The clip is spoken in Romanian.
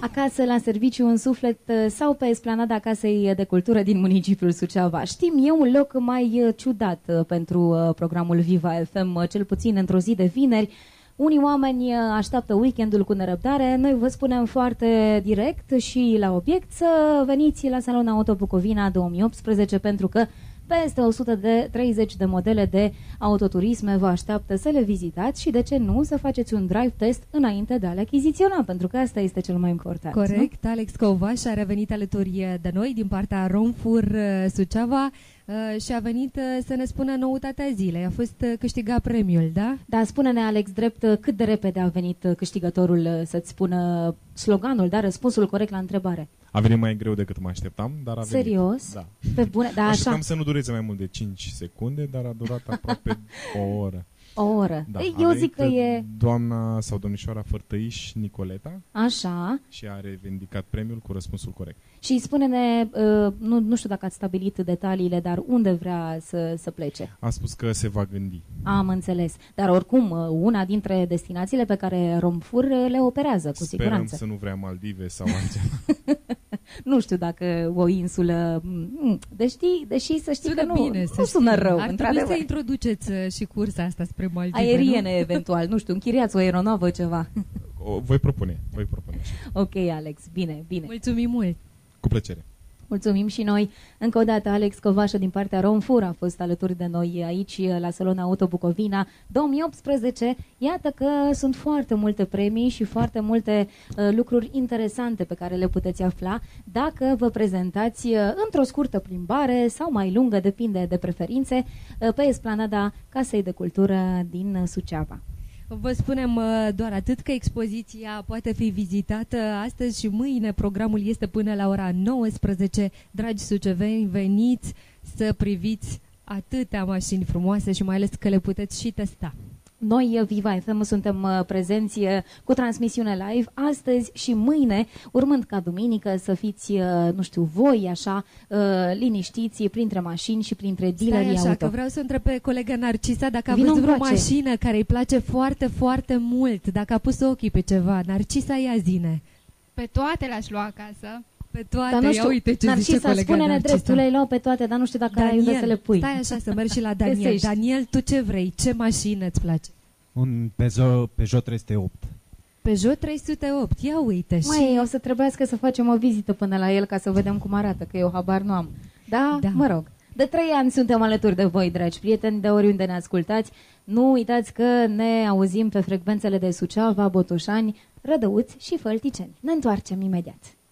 acasă, la serviciu, în suflet sau pe esplanada Casei de Cultură din municipiul Suceava. Știm, e un loc mai ciudat pentru programul Viva FM, cel puțin într-o zi de vineri. Unii oameni așteaptă weekendul cu nerăbdare. Noi vă spunem foarte direct și la obiect să veniți la Salon Auto Bucovina 2018 pentru că peste 130 de modele de autoturisme vă așteaptă să le vizitați și de ce nu să faceți un drive test înainte de a le achiziționa, pentru că asta este cel mai important. Corect, nu? Alex Covaș a revenit alături de noi din partea Romfur Suceava și a venit să ne spună noutatea zilei. A fost câștigat premiul, da? Da, spune-ne, Alex, drept cât de repede a venit câștigătorul să-ți spună sloganul, da, răspunsul corect la întrebare. A venit mai greu decât mă așteptam, dar a venit. Serios? Da. Pe bune? Da, Așteptam așa. să nu dureze mai mult de 5 secunde, dar a durat aproape o oră. O oră. Da, Ei, eu zic că e... doamna sau domnișoara Fărtăiș Nicoleta Așa. și a revendicat premiul cu răspunsul corect. Și spune-ne, nu știu dacă ați stabilit detaliile, dar unde vrea să plece? A spus că se va gândi. Am înțeles. Dar oricum, una dintre destinațiile pe care Romfur le operează, cu siguranță. Sperăm să nu vrea Maldive sau altceva. Nu știu dacă o insulă... Deși să știi Sună că bine, nu sună rău, Ar trebui să introduceți și cursa asta spre Maldive, aeriene, nu? eventual. Nu știu, închiriați o aeronavă, ceva. Voi propune. Ok, Alex, bine. Mulțumim mult! Cu plăcere. Mulțumim și noi. Încă o dată, Alex Covașă din partea Romfur a fost alături de noi aici la Salon Auto Bucovina 2018. Iată că sunt foarte multe premii și foarte multe lucruri interesante pe care le puteți afla dacă vă prezentați într-o scurtă plimbare sau mai lungă, depinde de preferințe, pe esplanada Casei de Cultură din Suceava. Vă spunem doar atât, că expoziția poate fi vizitată astăzi și mâine. Programul este până la ora 19. Dragi suceveni, veniți să priviți atâtea mașini frumoase și mai ales că le puteți și testa. Noi, Viva FM, suntem prezenți cu transmisiune live astăzi și mâine, urmând ca duminică să fiți, nu știu, voi așa, liniștiți printre mașini și printre dealerii auto. Stai așa, că vreau să întreb pe colega Narcisa dacă a Vino văzut vreo încoace. mașină care îi place foarte, foarte mult, dacă a pus ochii pe ceva. Narcisa, ia zine. Pe toate le-aș lua acasă. Pe toate, Dar nu ia știu, uite ce zice Narcisa, colega spune-ne Narcisa. drept, tu le-ai luat pe toate, dar nu știu dacă ai unde să le pui. Stai așa, să mergi și la Daniel. Găsești. Daniel, tu ce vrei? Ce mașină îți place? Un Peugeot 308. Peugeot 308, ia uite. Măi, o să trebuiască să facem o vizită până la el ca să vedem cum arată, că eu habar nu am. Da? Mă rog. De 3 ani suntem alături de voi, dragi prieteni, de oriunde ne ascultați. Nu uitați că ne auzim pe frecvențele de Suceava, Botoșani, Rădăuți și Fălticeni. Ne întoarcem imediat.